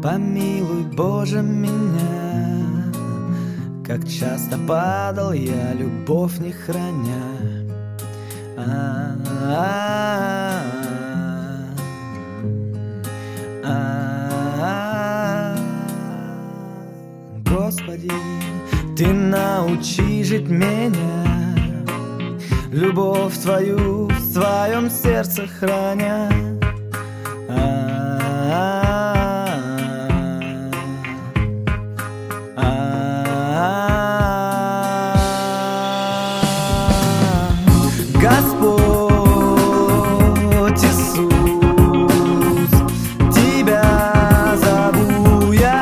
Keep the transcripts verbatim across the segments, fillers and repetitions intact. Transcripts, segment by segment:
Помилуй, Боже, меня, как часто падал я, любовь не храня. А-а-а, а-а-а. Господи, Ты научи жить меня, любовь Твою в своем сердце храня. Господь Иисус, Тебя зову я.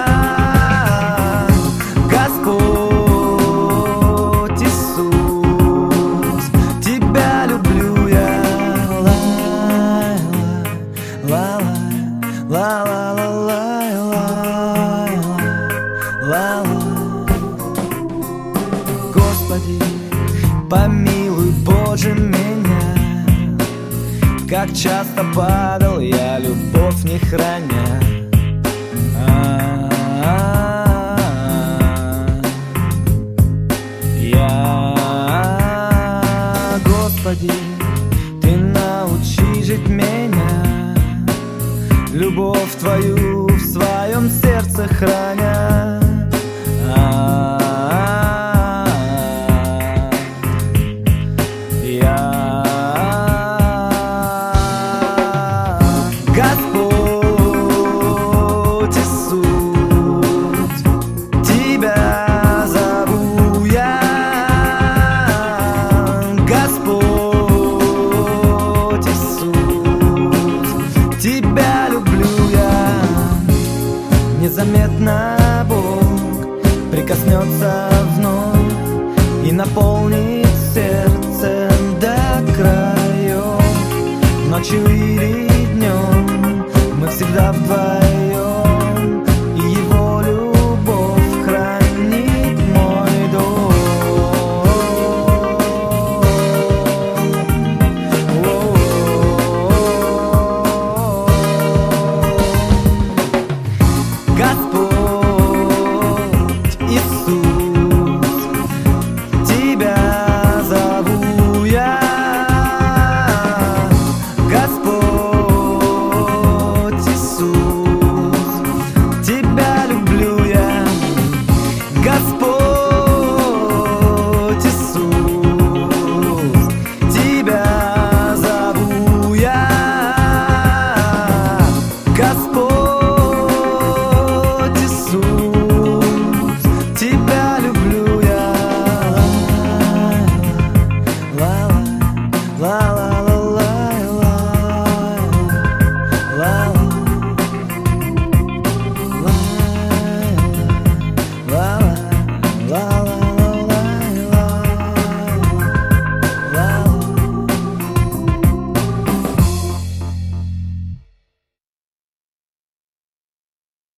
Господь Иисус, Тебя люблю я. Ла-ла-ла-ла-ла-ла-ла-ла-ла. Господи, помилуй, Боже, меня, как часто падал я, любовь не храня. А-а-а. Я, Господи, Ты научи жить меня, любовь Твою в своем сердце храня.